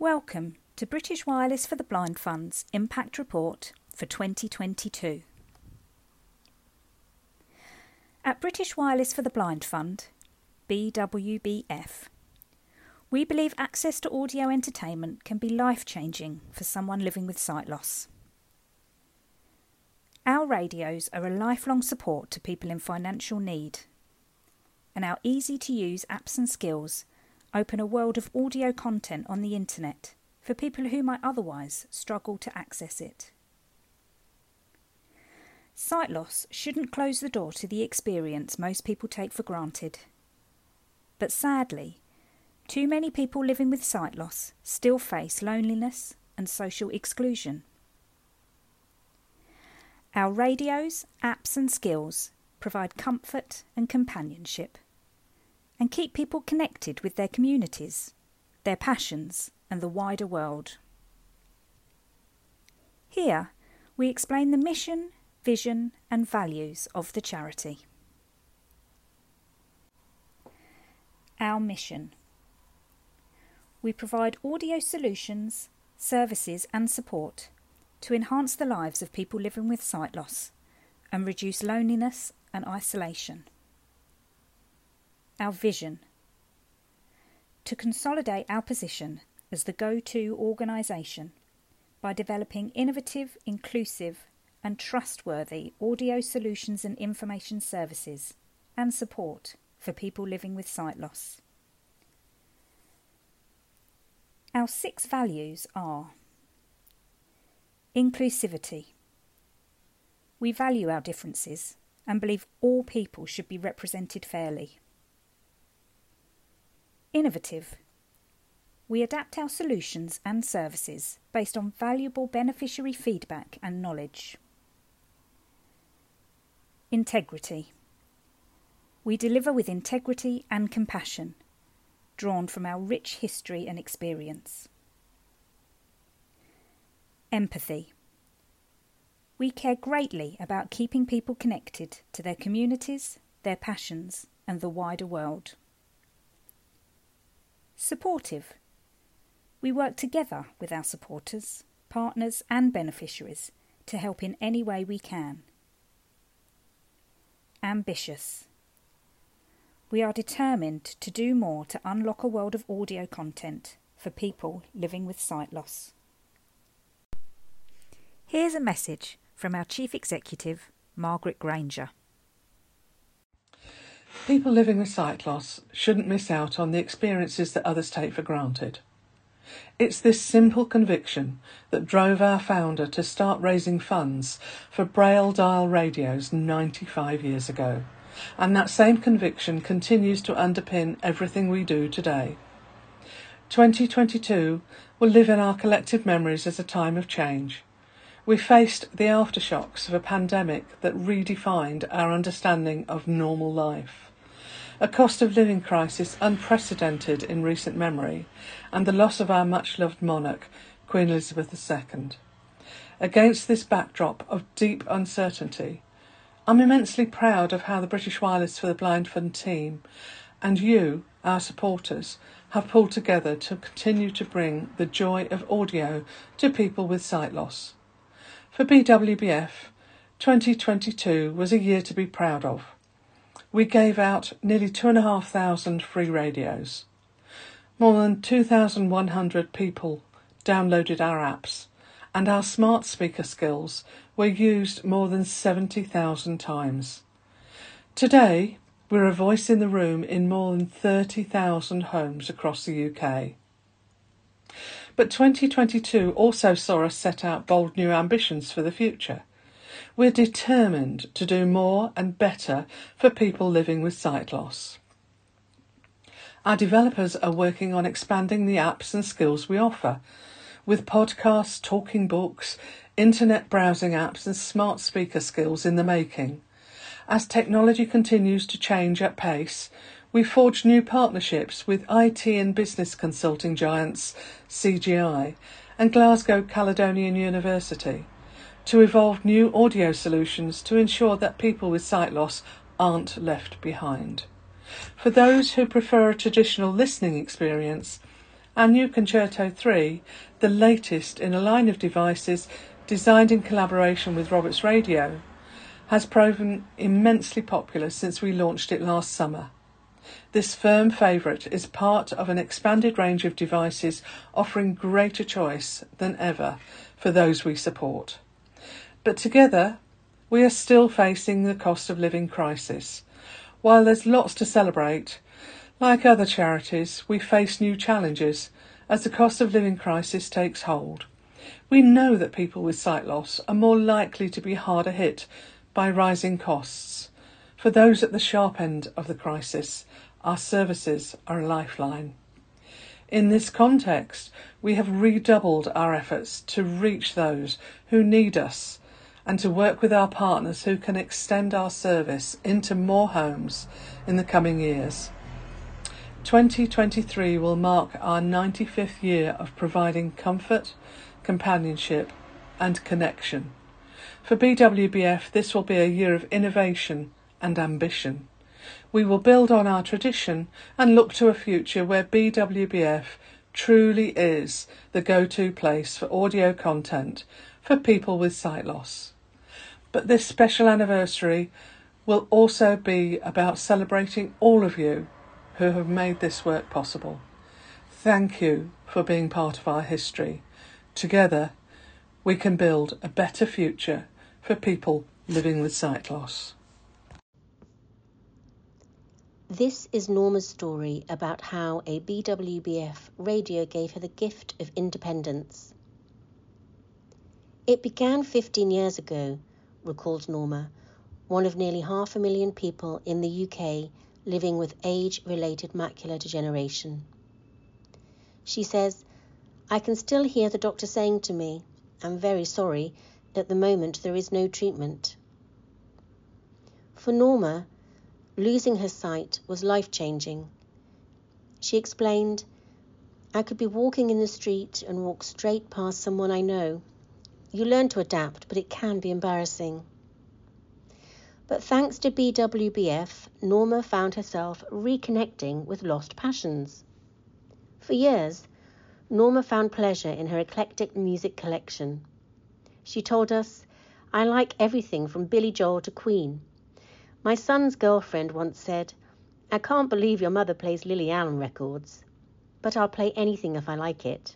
Welcome to British Wireless for the Blind Fund's Impact Report for 2022. At British Wireless for the Blind Fund, BWBF, we believe access to audio entertainment can be life-changing for someone living with sight loss. Our radios are a lifelong support to people in financial need, and our easy-to-use apps and skills open a world of audio content on the internet for people who might otherwise struggle to access it. Sight loss shouldn't close the door to the experience most people take for granted. But sadly, too many people living with sight loss still face loneliness and social exclusion. Our radios, apps and skills provide comfort and companionship and keep people connected with their communities, their passions and the wider world. Here, we explain the mission, vision and values of the charity. Our mission. We provide audio solutions, services and support to enhance the lives of people living with sight loss and reduce loneliness and isolation. Our vision. To consolidate our position as the go-to organisation by developing innovative, inclusive and trustworthy audio solutions and information services and support for people living with sight loss. Our 6 values are: inclusivity. We value our differences and believe all people should be represented fairly. Innovative. We adapt our solutions and services based on valuable beneficiary feedback and knowledge. Integrity. We deliver with integrity and compassion, drawn from our rich history and experience. Empathy. We care greatly about keeping people connected to their communities, their passions, and the wider world. Supportive. We work together with our supporters, partners and beneficiaries to help in any way we can. Ambitious. We are determined to do more to unlock a world of audio content for people living with sight loss. Here's a message from our Chief Executive, Margaret Granger. People living with sight loss shouldn't miss out on the experiences that others take for granted. It's this simple conviction that drove our founder to start raising funds for Braille dial radios 95 years ago, and that same conviction continues to underpin everything we do today. 2022 will live in our collective memories as a time of change. We faced the aftershocks of a pandemic that redefined our understanding of normal life, a cost of living crisis unprecedented in recent memory, and the loss of our much-loved monarch, Queen Elizabeth II. Against this backdrop of deep uncertainty, I'm immensely proud of how the British Wireless for the Blind Fund team and you, our supporters, have pulled together to continue to bring the joy of audio to people with sight loss. For BWBF, 2022 was a year to be proud of. We gave out nearly 2,500 free radios. More than 2,100 people downloaded our apps, and our smart speaker skills were used more than 70,000 times. Today, we're a voice in the room in more than 30,000 homes across the UK. But 2022 also saw us set out bold new ambitions for the future. We're determined to do more and better for people living with sight loss. Our developers are working on expanding the apps and skills we offer, with podcasts, talking books, internet browsing apps and smart speaker skills in the making. As technology continues to change at pace, we forge new partnerships with IT and business consulting giants CGI and Glasgow Caledonian University to evolve new audio solutions to ensure that people with sight loss aren't left behind. For those who prefer a traditional listening experience, Our new Concerto 3, the latest in a line of devices designed in collaboration with Roberts Radio, has proven immensely popular since we launched it last summer. This firm favourite is part of an expanded range of devices offering greater choice than ever for those we support. But together, we are still facing the cost of living crisis. While there's lots to celebrate, like other charities, we face new challenges as the cost of living crisis takes hold. We know that people with sight loss are more likely to be harder hit by rising costs. For those at the sharp end of the crisis, our services are a lifeline. In this context, we have redoubled our efforts to reach those who need us and to work with our partners who can extend our service into more homes in the coming years. 2023 will mark our 95th year of providing comfort, companionship and connection. For BWBF, this will be a year of innovation and ambition. We will build on our tradition and look to a future where BWBF truly is the go-to place for audio content for people with sight loss. But this special anniversary will also be about celebrating all of you who have made this work possible. Thank you for being part of our history. Together, we can build a better future for people living with sight loss. This is Norma's story about how a BWBF radio gave her the gift of independence. It began 15 years ago, recalls Norma, one of nearly 500,000 people in the UK living with age-related macular degeneration. She says, "I can still hear the doctor saying to me, 'I'm very sorry, at the moment there is no treatment.'" For Norma, losing her sight was life-changing. She explained, "I could be walking in the street and walk straight past someone I know. You learn to adapt, but it can be embarrassing." But thanks to BWBF, Norma found herself reconnecting with lost passions. For years, Norma found pleasure in her eclectic music collection. She told us, "I like everything from Billy Joel to Queen. My son's girlfriend once said, 'I can't believe your mother plays Lily Allen records, but I'll play anything if I like it.'"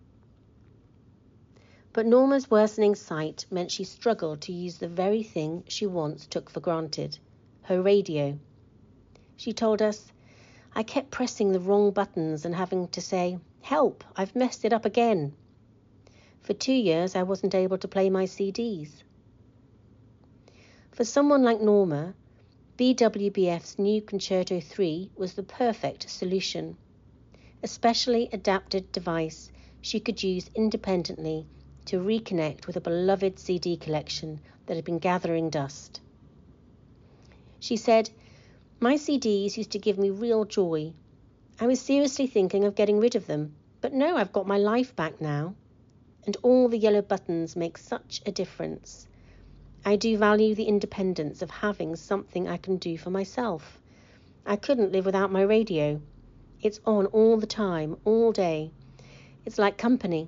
But Norma's worsening sight meant she struggled to use the very thing she once took for granted, her radio. She told us, "I kept pressing the wrong buttons and having to say, 'Help, I've messed it up again.' For 2 years I wasn't able to play my CDs." For someone like Norma, BWBF's new Concerto 3 was the perfect solution. A specially adapted device she could use independently to reconnect with a beloved CD collection that had been gathering dust. She said, "My CDs used to give me real joy. I was seriously thinking of getting rid of them, but no, I've got my life back now. And all the yellow buttons make such a difference. I do value the independence of having something I can do for myself. I couldn't live without my radio. It's on all the time, all day. It's like company."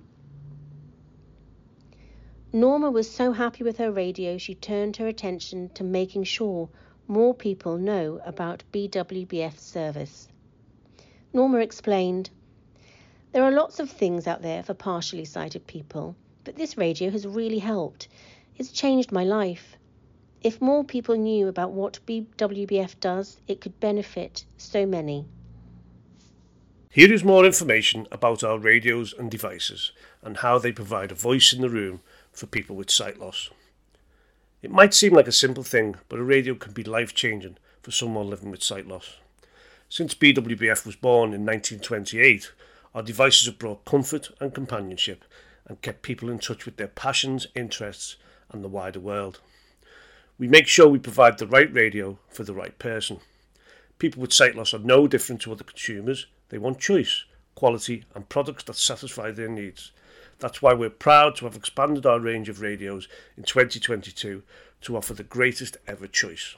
Norma was so happy with her radio, she turned her attention to making sure more people know about BWBF's service. Norma explained, "There are lots of things out there for partially sighted people, but this radio has really helped. It's changed my life. If more people knew about what BWBF does, it could benefit so many." Here is more information about our radios and devices and how they provide a voice in the room for people with sight loss. It might seem like a simple thing, but a radio can be life-changing for someone living with sight loss. Since BWBF was born in 1928, our devices have brought comfort and companionship and kept people in touch with their passions, interests and the wider world. We make sure we provide the right radio for the right person. People with sight loss are no different to other consumers. They want choice, quality and products that satisfy their needs. That's why we're proud to have expanded our range of radios in 2022 to offer the greatest ever choice.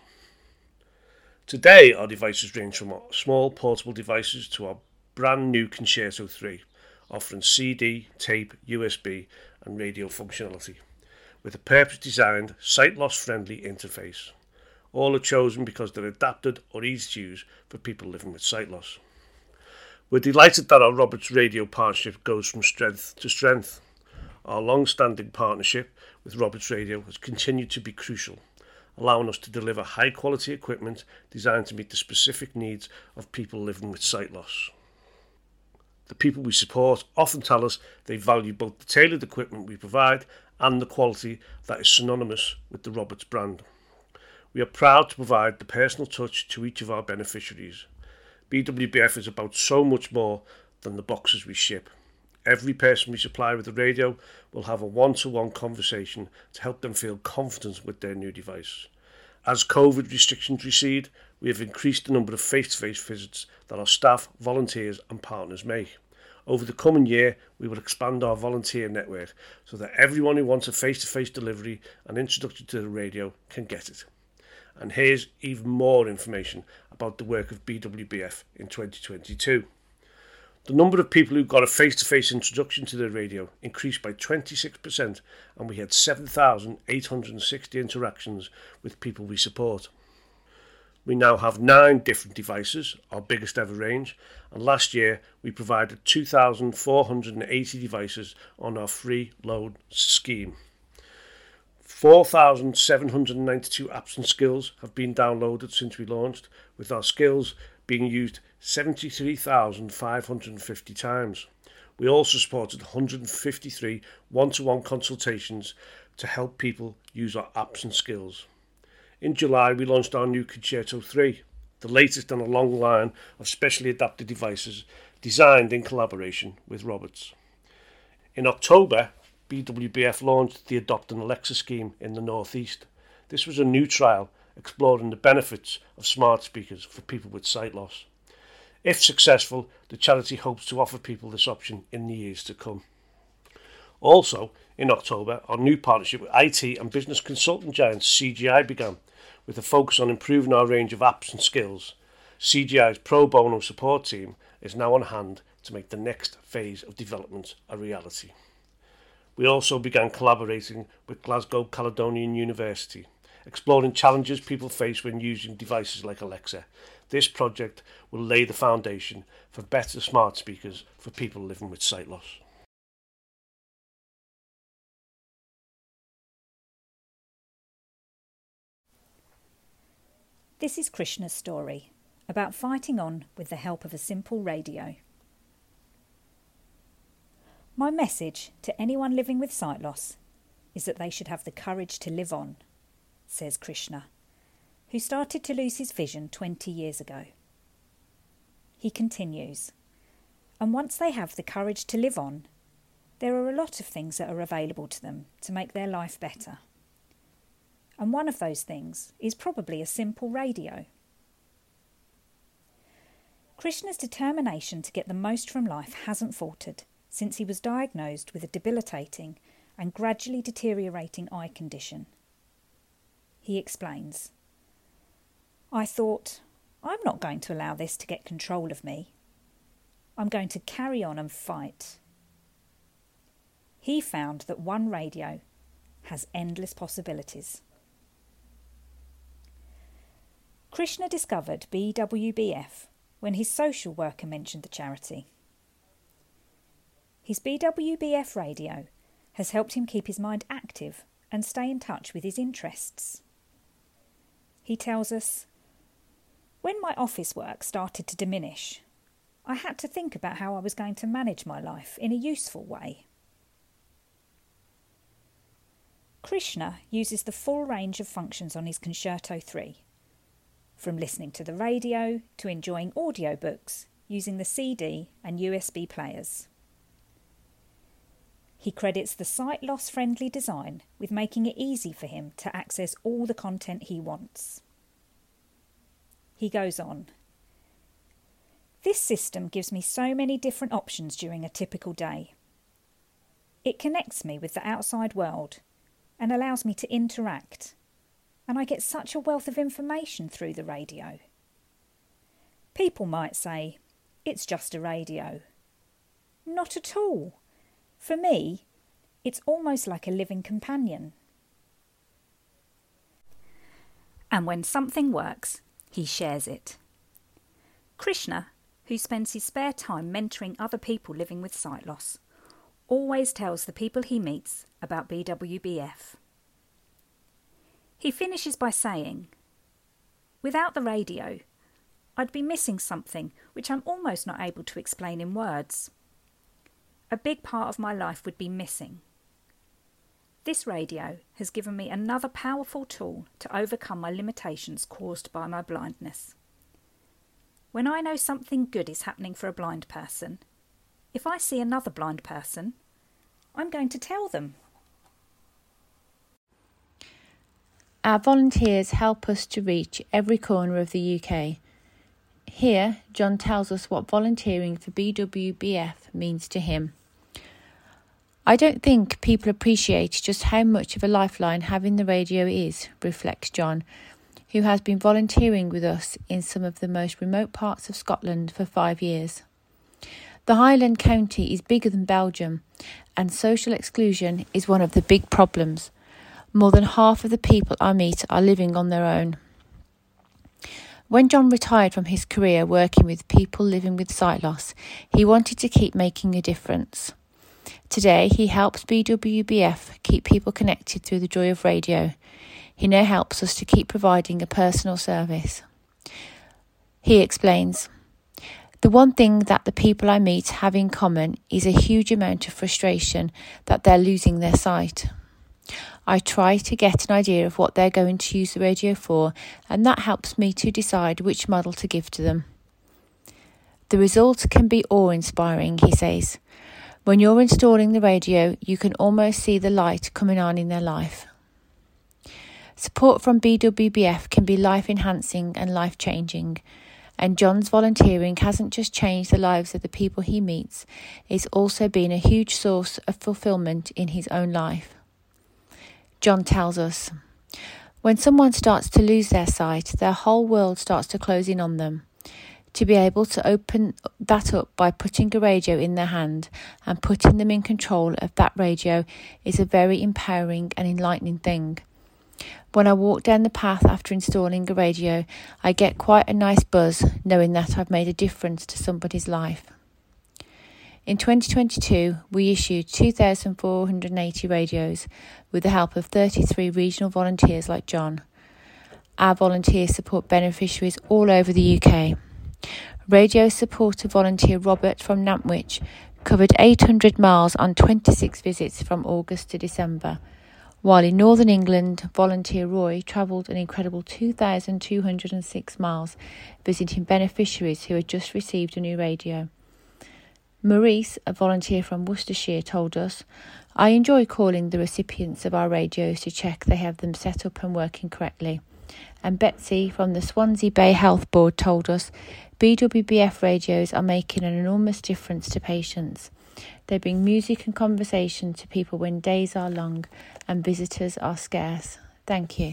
Today our devices range from our small portable devices to our brand new Concerto 3, offering CD, tape, USB and radio functionality, with a purpose-designed, sight-loss-friendly interface. All are chosen because they're adapted or easy to use for people living with sight loss. We're delighted that our Roberts Radio partnership goes from strength to strength. Our long-standing partnership with Roberts Radio has continued to be crucial, allowing us to deliver high-quality equipment designed to meet the specific needs of people living with sight loss. The people we support often tell us they value both the tailored equipment we provide and the quality that is synonymous with the Roberts brand. We are proud to provide the personal touch to each of our beneficiaries. BWBF is about so much more than the boxes we ship. Every person we supply with a radio will have a one-to-one conversation to help them feel confident with their new device. As COVID restrictions recede, we have increased the number of face-to-face visits that our staff, volunteers and partners make. Over the coming year, we will expand our volunteer network so that everyone who wants a face-to-face delivery and introduction to the radio can get it. And here's even more information about the work of BWBF in 2022. The number of people who got a face-to-face introduction to the radio increased by 26%, and we had 7,860 interactions with people we support. We now have 9 different devices, our biggest ever range, and last year we provided 2,480 devices on our free load scheme. 4,792 apps and skills have been downloaded since we launched, with our skills being used 73,550 times. We also supported 153 one-to-one consultations to help people use our apps and skills. In July, we launched our new Concerto 3, the latest in a long line of specially adapted devices designed in collaboration with Roberts. In October, BWBF launched the Adopt an Alexa scheme in the North East. This was a new trial exploring the benefits of smart speakers for people with sight loss. If successful, the charity hopes to offer people this option in the years to come. Also, in October, our new partnership with IT and business consultant giant CGI began, with a focus on improving our range of apps and skills. CGI's pro bono support team is now on hand to make the next phase of development a reality. We also began collaborating with Glasgow Caledonian University, exploring challenges people face when using devices like Alexa. This project will lay the foundation for better smart speakers for people living with sight loss. This is Krishna's story about fighting on with the help of a simple radio. My message to anyone living with sight loss is that they should have the courage to live on, says Krishna, who started to lose his vision 20 years ago. He continues, and once they have the courage to live on, there are a lot of things that are available to them to make their life better. And one of those things is probably a simple radio. Krishna's determination to get the most from life hasn't faltered since he was diagnosed with a debilitating and gradually deteriorating eye condition. He explains, I thought, I'm not going to allow this to get control of me. I'm going to carry on and fight. He found that one radio has endless possibilities. Krishna discovered BWBF when his social worker mentioned the charity. His BWBF radio has helped him keep his mind active and stay in touch with his interests. He tells us, when my office work started to diminish, I had to think about how I was going to manage my life in a useful way. Krishna uses the full range of functions on his Concerto 3, from listening to the radio to enjoying audiobooks using the CD and USB players. He credits the sight loss friendly design with making it easy for him to access all the content he wants. He goes on, this system gives me so many different options during a typical day. It connects me with the outside world and allows me to interact, and I get such a wealth of information through the radio. People might say, it's just a radio. not at all. For me, it's almost like a living companion. And when something works, he shares it. Krishna, who spends his spare time mentoring other people living with sight loss, always tells the people he meets about BWBF. He finishes by saying, "Without the radio, I'd be missing something which I'm almost not able to explain in words. A big part of my life would be missing. This radio has given me another powerful tool to overcome my limitations caused by my blindness. When I know something good is happening for a blind person, if I see another blind person, I'm going to tell them." Our volunteers help us to reach every corner of the UK. Here, John tells us what volunteering for BWBF means to him. "I don't think people appreciate just how much of a lifeline having the radio is," reflects John, who has been volunteering with us in some of the most remote parts of Scotland for 5 years. The Highland County is bigger than Belgium, and social exclusion is one of the big problems. More than half of the people I meet are living on their own. When John retired from his career working with people living with sight loss, he wanted to keep making a difference. Today, he helps BWBF keep people connected through the joy of radio. He now helps us to keep providing a personal service. He explains, "The one thing that the people I meet have in common is a huge amount of frustration that they're losing their sight. I try to get an idea of what they're going to use the radio for, and that helps me to decide which model to give to them. The results can be awe-inspiring," he says. "When you're installing the radio, you can almost see the light coming on in their life." Support from BWBF can be life-enhancing and life-changing, and John's volunteering hasn't just changed the lives of the people he meets, it's also been a huge source of fulfilment in his own life. John tells us, "When someone starts to lose their sight, their whole world starts to close in on them. To be able to open that up by putting a radio in their hand and putting them in control of that radio is a very empowering and enlightening thing. When I walk down the path after installing a radio, I get quite a nice buzz knowing that I've made a difference to somebody's life." In 2022, we issued 2,480 radios with the help of 33 regional volunteers like John. Our volunteers support beneficiaries all over the UK. Radio supporter volunteer Robert from Nantwich covered 800 miles on 26 visits from August to December, while in Northern England, volunteer Roy travelled an incredible 2,206 miles visiting beneficiaries who had just received a new radio. Maurice, a volunteer from Worcestershire, told us, "I enjoy calling the recipients of our radios to check they have them set up and working correctly." And Betsy from the Swansea Bay Health Board told us, "BWBF radios are making an enormous difference to patients. They bring music and conversation to people when days are long and visitors are scarce. Thank you."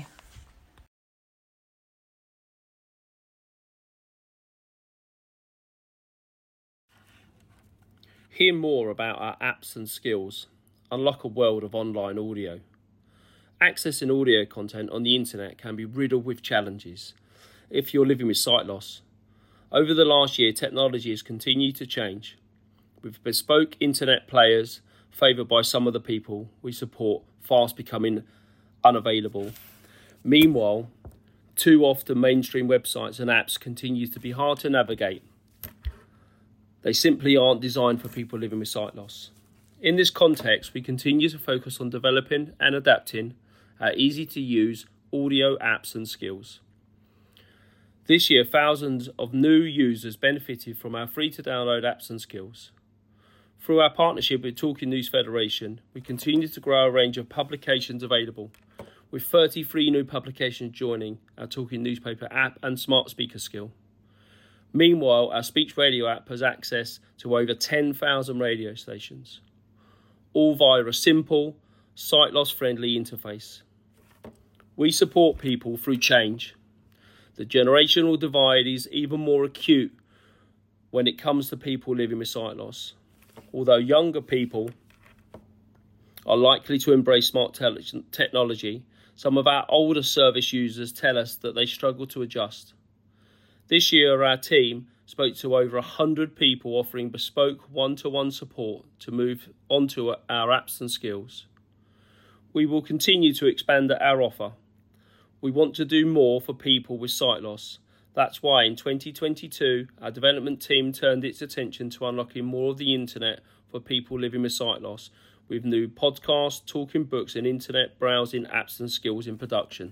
Hear more about our apps and skills. Unlock a world of online audio. Accessing audio content on the internet can be riddled with challenges if you're living with sight loss. Over the last year, technology has continued to change. With bespoke internet players favoured by some of the people we support fast becoming unavailable. Meanwhile, too often mainstream websites and apps continue to be hard to navigate. They simply aren't designed for people living with sight loss. In this context, we continue to focus on developing and adapting our easy-to-use audio apps and skills. This year, thousands of new users benefited from our free-to-download apps and skills. Through our partnership with Talking News Federation, we continue to grow our range of publications available, with 33 new publications joining our Talking Newspaper app and smart speaker skill. Meanwhile, our speech radio app has access to over 10,000 radio stations, all via a simple, sight loss friendly interface. We support people through change. The generational divide is even more acute when it comes to people living with sight loss. Although younger people are likely to embrace smart technology, some of our older service users tell us that they struggle to adjust. This year, our team spoke to over 100 people offering bespoke one-to-one support to move onto our apps and skills. We will continue to expand our offer. We want to do more for people with sight loss. That's why in 2022, our development team turned its attention to unlocking more of the internet for people living with sight loss, with new podcasts, talking books and internet browsing apps and skills in production.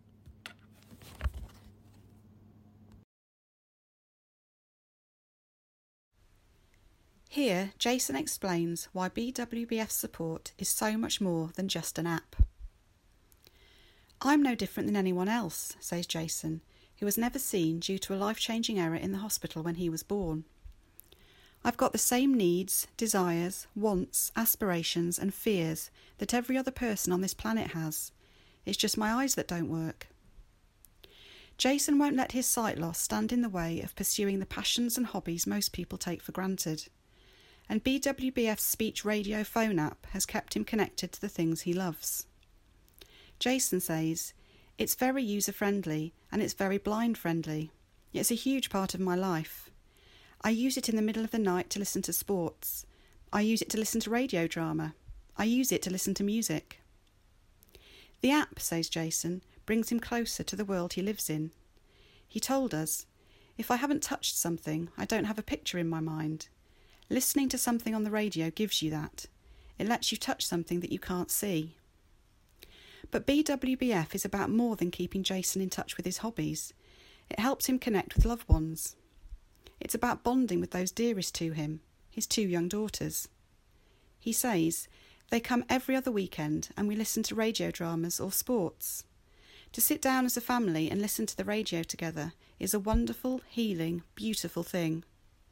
Here, Jason explains why BWBF support is so much more than just an app. I'm no different than anyone else, says Jason, who was never seen due to a life-changing error in the hospital when he was born. I've got the same needs, desires, wants, aspirations and fears that every other person on this planet has. It's just my eyes that don't work. Jason won't let his sight loss stand in the way of pursuing the passions and hobbies most people take for granted. And BWBF's speech radio phone app has kept him connected to the things he loves. Jason says, "It's very user-friendly and it's very blind-friendly. It's a huge part of my life. I use it in the middle of the night to listen to sports. I use it to listen to radio drama. I use it to listen to music." The app, says Jason, brings him closer to the world he lives in. He told us, "If I haven't touched something, I don't have a picture in my mind. Listening to something on the radio gives you that. It lets you touch something that you can't see." But BWBF is about more than keeping Jason in touch with his hobbies. It helps him connect with loved ones. It's about bonding with those dearest to him, his 2 young daughters. He says, "They come every other weekend and we listen to radio dramas or sports. To sit down as a family and listen to the radio together is a wonderful, healing, beautiful thing."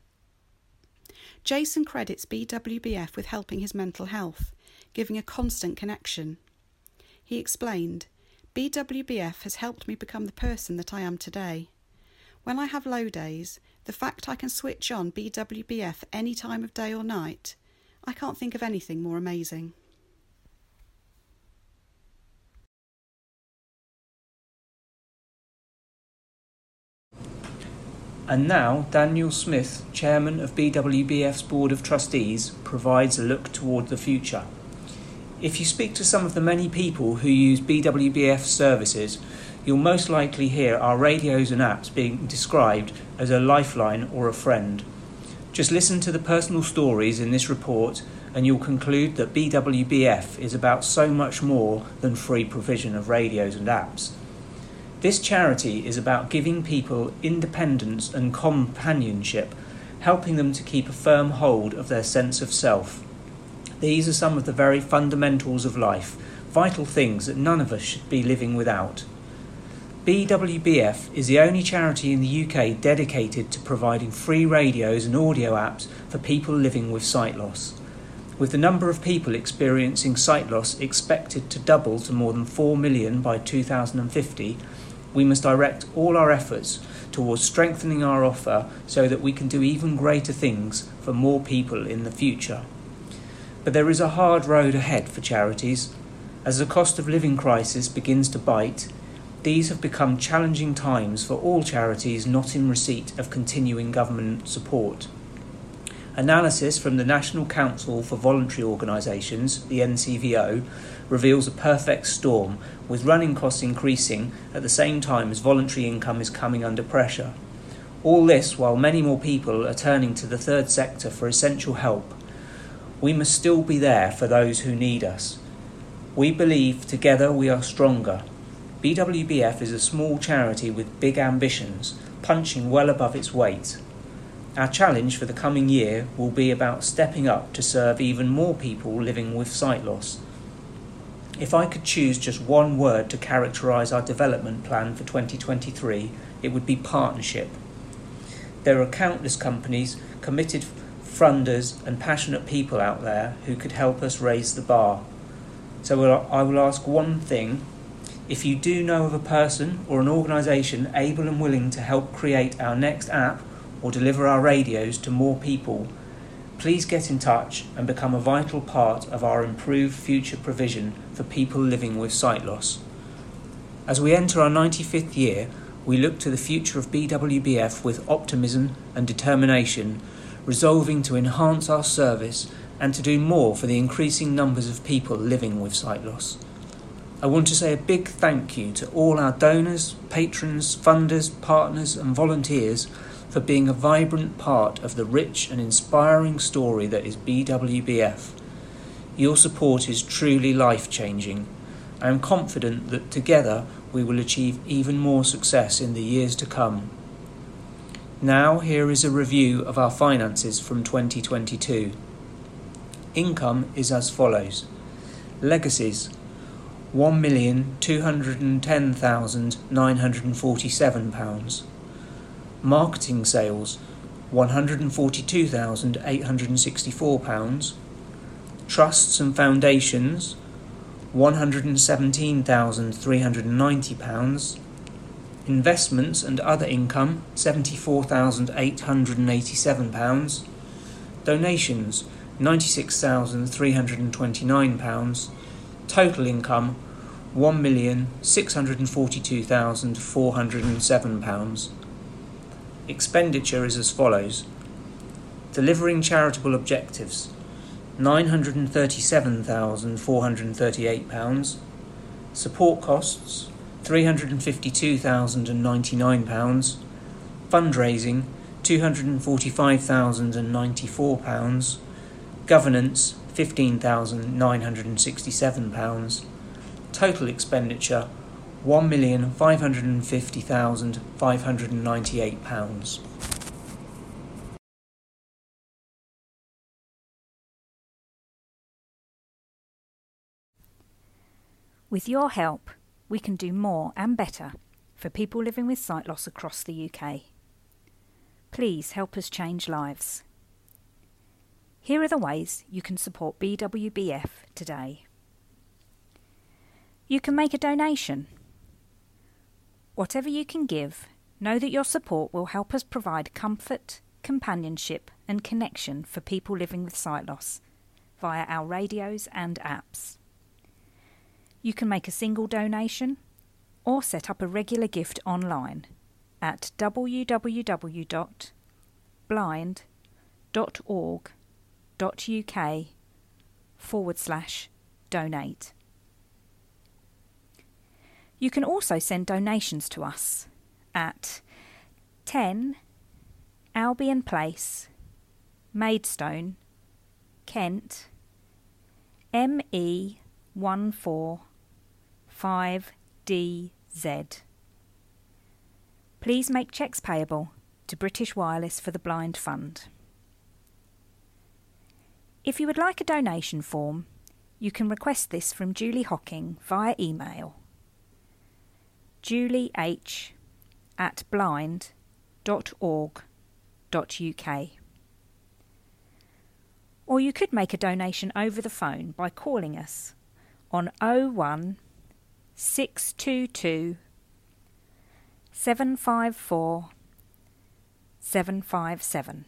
Jason credits BWBF with helping his mental health, giving a constant connection. He explained, "BWBF has helped me become the person that I am today. When I have low days, the fact I can switch on BWBF any time of day or night, I can't think of anything more amazing." And now, Daniel Smith, Chairman of BWBF's Board of Trustees, provides a look toward the future. If you speak to some of the many people who use BWBF services, you'll most likely hear our radios and apps being described as a lifeline or a friend. Just listen to the personal stories in this report and you'll conclude that BWBF is about so much more than free provision of radios and apps. This charity is about giving people independence and companionship, helping them to keep a firm hold of their sense of self. These are some of the very fundamentals of life, vital things that none of us should be living without. BWBF is the only charity in the UK dedicated to providing free radios and audio apps for people living with sight loss. With the number of people experiencing sight loss expected to double to more than 4 million by 2050, we must direct all our efforts towards strengthening our offer so that we can do even greater things for more people in the future. But there is a hard road ahead for charities. As the cost of living crisis begins to bite, these have become challenging times for all charities not in receipt of continuing government support. Analysis from the National Council for Voluntary Organisations, the NCVO, reveals a perfect storm, with running costs increasing at the same time as voluntary income is coming under pressure. All this while many more people are turning to the third sector for essential help. We must still be there for those who need us. We believe together we are stronger. BWBF is a small charity with big ambitions, punching well above its weight. Our challenge for the coming year will be about stepping up to serve even more people living with sight loss. If I could choose just one word to characterise our development plan for 2023, it would be partnership. There are countless companies, committed funders and passionate people out there who could help us raise the bar. So I will ask one thing. If you do know of a person or an organisation able and willing to help create our next app or deliver our radios to more people, Please get in touch and become a vital part of our improved future provision for people living with sight loss. As we enter our 95th year, we look to the future of BWBF with optimism and determination, resolving to enhance our service and to do more for the increasing numbers of people living with sight loss. I want to say a big thank you to all our donors, patrons, funders, partners and volunteers for being a vibrant part of the rich and inspiring story that is BWBF. Your support is truly life-changing. I am confident that together we will achieve even more success in the years to come. Now here is a review of our finances from 2022. Income is as follows. Legacies, £1,210,947. Marketing sales, £142,864. Trusts and foundations, £117,390. Investments and other income, £74,887. Donations, £96,329. Total income, £1,642,407. Expenditure is as follows. Delivering charitable objectives, £937,438. Support costs, £352,099. Fundraising, £245,094. Governance, £15,967. Total expenditure, £1,550,598. With your help, we can do more and better for people living with sight loss across the UK. Please help us change lives. Here are the ways you can support BWBF today. You can make a donation. Whatever you can give, know that your support will help us provide comfort, companionship and connection for people living with sight loss via our radios and apps. You can make a single donation or set up a regular gift online at www.blind.org.uk/donate. You can also send donations to us at 10 Albion Place, Maidstone, Kent, ME145DZ. Please make cheques payable to British Wireless for the Blind Fund. If you would like a donation form, you can request this from Julie Hocking via email. julieh@blind.org.uk. Or you could make a donation over the phone by calling us on 01 622 754 757.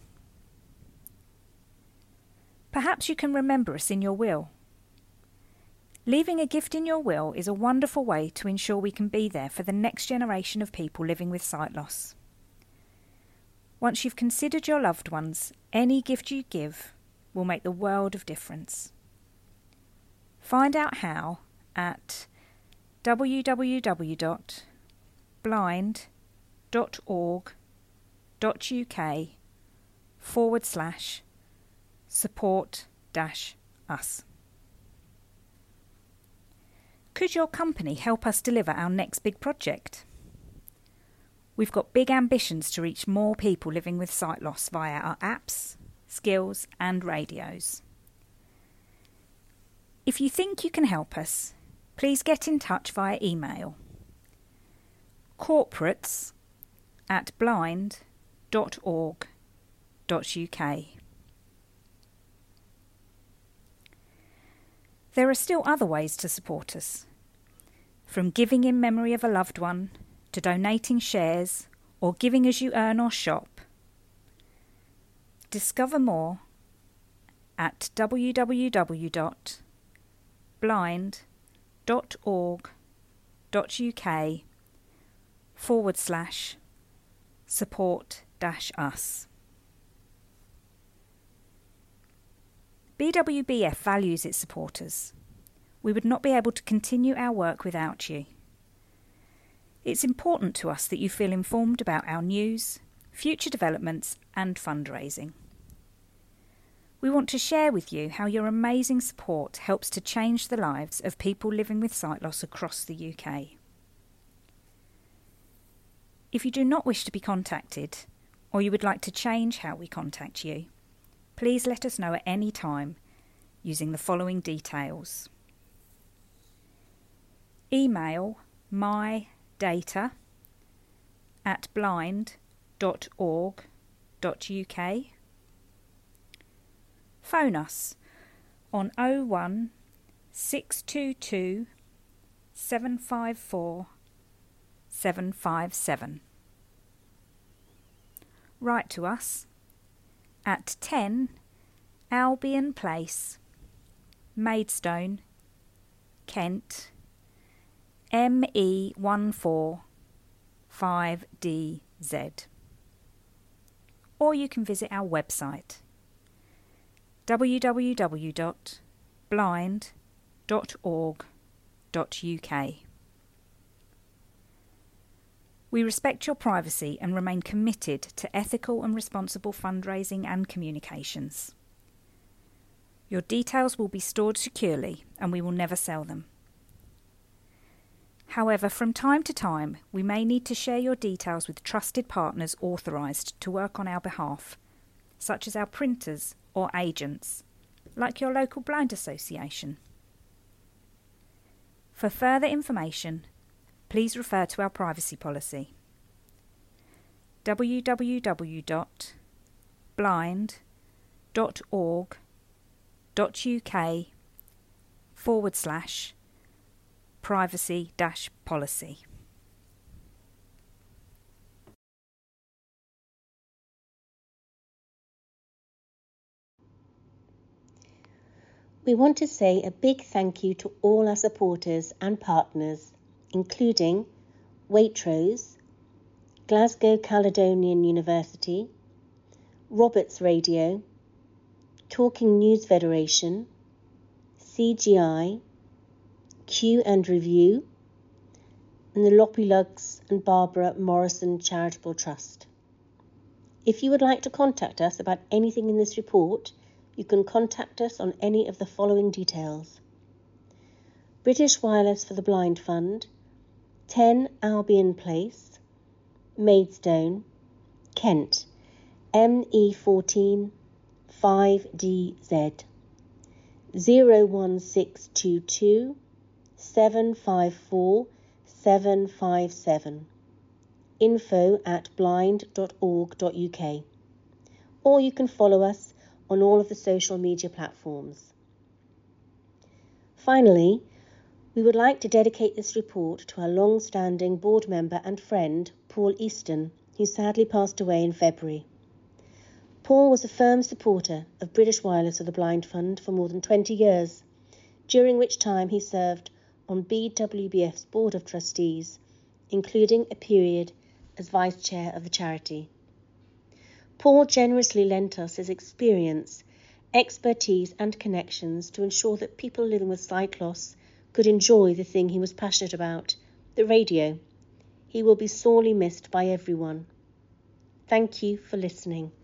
Perhaps you can remember us in your will. Leaving a gift in your will is a wonderful way to ensure we can be there for the next generation of people living with sight loss. Once you've considered your loved ones, any gift you give will make the world of difference. Find out how at www.blind.org.uk/support-us. Could your company help us deliver our next big project? We've got big ambitions to reach more people living with sight loss via our apps, skills and radios. If you think you can help us, please get in touch via email. corporates@blind.org.uk. There are still other ways to support us, from giving in memory of a loved one to donating shares or giving as you earn or shop. Discover more at www.blind.org.uk/support-us. BWBF values its supporters. We would not be able to continue our work without you. It's important to us that you feel informed about our news, future developments and fundraising. We want to share with you how your amazing support helps to change the lives of people living with sight loss across the UK. If you do not wish to be contacted, or you would like to change how we contact you, please let us know at any time using the following details. Email mydata@blind.org.uk. Phone us on 01 622 754 757. Write to us at 10 Albion Place, Maidstone, Kent, ME145DZ. Or you can visit our website www.blind.org.uk. We respect your privacy and remain committed to ethical and responsible fundraising and communications. Your details will be stored securely and we will never sell them. However, from time to time, we may need to share your details with trusted partners authorised to work on our behalf, such as our printers or agents, like your local blind association. For further information, please refer to our privacy policy. www.blind.org.uk/privacy-policy. We want to say a big thank you to all our supporters and partners, including Waitrose, Glasgow Caledonian University, Roberts Radio, Talking News Federation, CGI, Q and Review, and the Loppy Lugs and Barbara Morrison Charitable Trust. If you would like to contact us about anything in this report, you can contact us on any of the following details. British Wireless for the Blind Fund, 10 Albion Place, Maidstone, Kent, ME14 5DZ, 01622 754 757, info@blind.org.uk, or you can follow us on all of the social media platforms. Finally, we would like to dedicate this report to our long-standing board member and friend, Paul Easton, who sadly passed away in February. Paul was a firm supporter of British Wireless for the Blind Fund for more than 20 years, during which time he served on BWBF's Board of Trustees, including a period as Vice Chair of the charity. Paul generously lent us his experience, expertise and connections to ensure that people living with sight loss could enjoy the thing he was passionate about, the radio. He will be sorely missed by everyone. Thank you for listening.